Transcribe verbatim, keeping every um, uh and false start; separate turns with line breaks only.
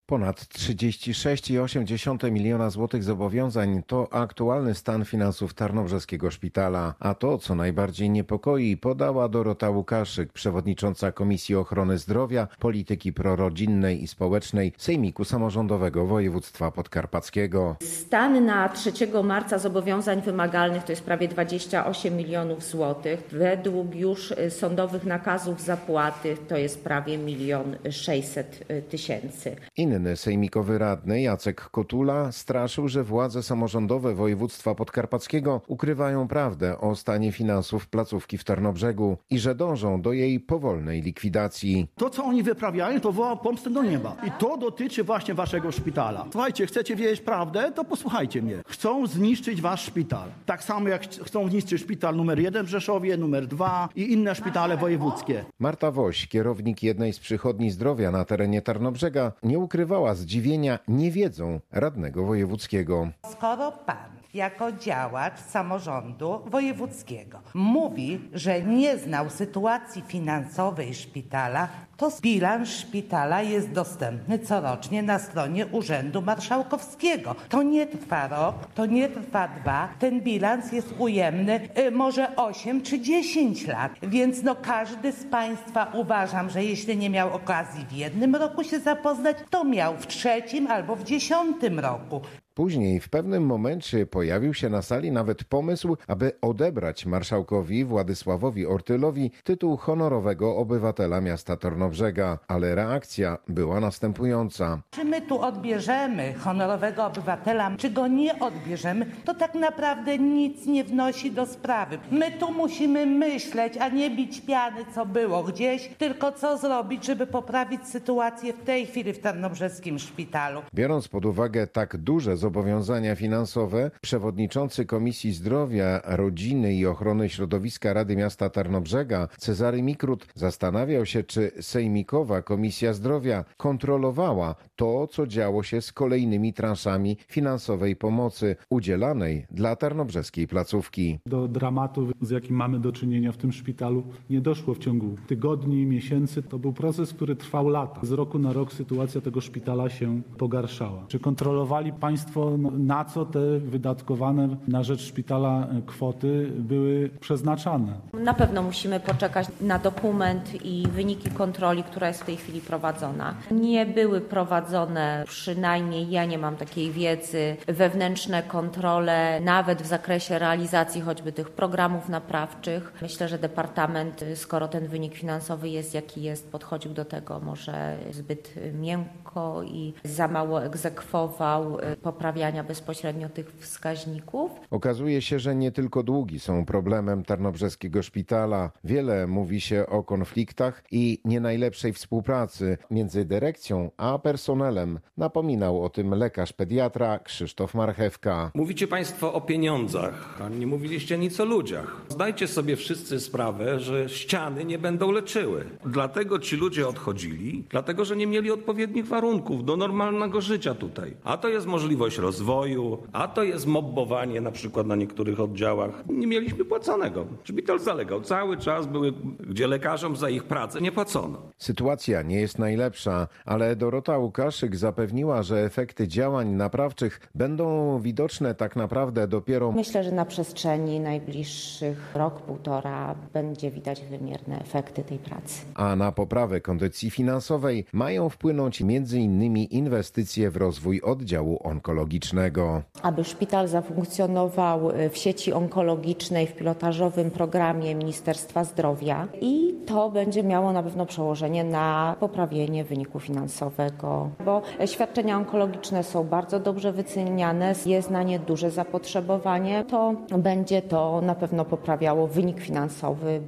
Ponad trzydzieści sześć przecinek osiem miliona złotych zobowiązań to aktualny stan finansów Tarnobrzeskiego Szpitala. A to, co najbardziej niepokoi, podała Dorota Łukaszyk, przewodnicząca Komisji Ochrony Zdrowia, Polityki Prorodzinnej i Społecznej Sejmiku Samorządowego Województwa Podkarpackiego.
Stan na trzeciego marca zobowiązań wymagalnych to jest prawie dwadzieścia osiem milionów złotych. Według już sądowych nakazów zapłaty to jest prawie milion sześćset tysięcy.
Inny sejmikowy radny Jacek Kotula straszył, że władze samorządowe województwa podkarpackiego ukrywają prawdę o stanie finansów placówki w Tarnobrzegu i że dążą do jej powolnej likwidacji.
To, co oni wyprawiają, to woła pomstę do nieba. I to dotyczy właśnie waszego szpitala. Słuchajcie, chcecie wiedzieć prawdę? To posłuchajcie mnie. Chcą zniszczyć wasz szpital. Tak samo jak chcą zniszczyć szpital numer jeden w Rzeszowie, numer dwa i inne szpitale wojewódzkie.
Marta Woś, kierownik jednej z przychodni zdrowia na terenie Tarnobrzega, nie ukrywała zdziwienia niewiedzą radnego wojewódzkiego.
Skoro pan jako działacz samorządu wojewódzkiego mówi, że nie znał sytuacji finansowej szpitala, to bilans szpitala jest dostępny corocznie na stronie Urzędu Marszałkowskiego. To nie trwa rok, to nie trwa dwa. Ten bilans jest ujemny y, może osiem czy dziesięć lat. Więc no każdy z państwa, uważam, że jeśli nie miał okazji w jednym roku się zapoznać, to miał w trzecim albo w dziesiątym roku.
Później w pewnym momencie pojawił się na sali nawet pomysł, aby odebrać marszałkowi Władysławowi Ortylowi tytuł honorowego obywatela miasta Tarnobrzega, ale reakcja była następująca.
Czy my tu odbierzemy honorowego obywatela, czy go nie odbierzemy, to tak naprawdę nic nie wnosi do sprawy. My tu musimy myśleć, a nie bić piany, co było gdzieś, tylko co zrobić, żeby poprawić sytuację w tej chwili w Tarnobrzeskim Szpitalu.
Biorąc pod uwagę tak duże zobowiązania finansowe, przewodniczący Komisji Zdrowia, Rodziny i Ochrony Środowiska Rady Miasta Tarnobrzega Cezary Mikrut zastanawiał się, czy Sejmikowa Komisja Zdrowia kontrolowała to, co działo się z kolejnymi transzami finansowej pomocy udzielanej dla tarnobrzeskiej placówki.
Do dramatu, z jakim mamy do czynienia w tym szpitalu, nie doszło w ciągu tygodni, miesięcy. To był proces, który trwał lata. Z roku na rok sytuacja tego szpitala się pogarszała. Czy kontrolowali państwo, na co te wydatkowane na rzecz szpitala kwoty były przeznaczane?
Na pewno musimy poczekać na dokument i wyniki kontroli, która jest w tej chwili prowadzona. Nie były prowadzone, przynajmniej ja nie mam takiej wiedzy, wewnętrzne kontrole, nawet w zakresie realizacji choćby tych programów naprawczych. Myślę, że Departament, skoro ten wynik finansowy jest jaki jest, podchodził do tego może zbyt miękko i za mało egzekwował poprawiania bezpośrednio tych wskaźników.
Okazuje się, że nie tylko długi są problemem tarnobrzeskiego szpitala. Wiele mówi się o konfliktach i nie najlepszej współpracy między dyrekcją a personelem. Napominał o tym lekarz pediatra Krzysztof Marchewka.
Mówicie państwo o pieniądzach, a nie mówiliście nic o ludziach. Zdajcie sobie wszyscy sprawę, że ściany nie będą leczyły. Dlatego ci ludzie odchodzili, dlatego że nie mieli odpowiednich warunków do normalnego życia tutaj. A to jest możliwość rozwoju, a to jest mobbowanie na przykład na niektórych oddziałach. Nie mieliśmy płaconego. Szpital zalegał. Cały czas były, gdzie lekarzom za ich pracę nie płacono.
Sytuacja nie jest najlepsza, ale Dorota Łukaszyk zapewniła, że efekty działań naprawczych będą widoczne tak naprawdę dopiero...
Myślę, że na przestrzeni najbliższych rok, półtora będzie widać wymierne efekty tej pracy.
A na poprawę kondycji finansowej mają wpłynąć między innymi inwestycje w rozwój oddziału onkologicznego.
Aby szpital zafunkcjonował w sieci onkologicznej w pilotażowym programie Ministerstwa Zdrowia i to będzie miało na pewno przełożenie na poprawienie wyniku finansowego, bo świadczenia onkologiczne są bardzo dobrze wyceniane, jest na nie duże zapotrzebowanie, to będzie to na pewno poprawiało wynik finansowy.